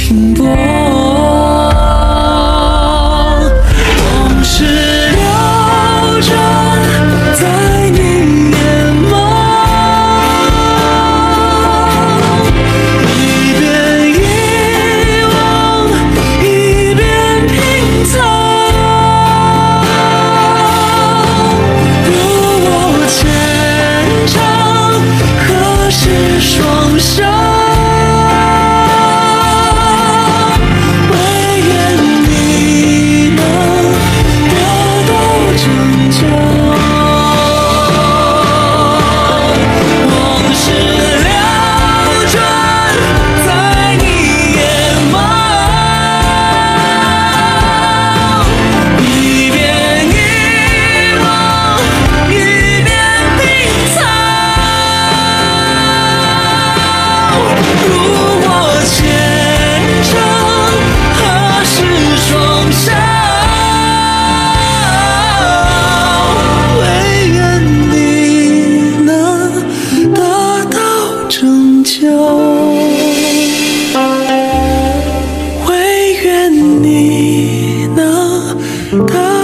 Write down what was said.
停泊。往事流转在你眼眸，一边遗忘，一边拼凑。如我牵肠，何时双手？唯愿你能得到拯救。往事流转在你眼眸，一边遗忘，一边拼凑。如我牵肠，何时双手？唯愿你能得到拯救，唯愿你能得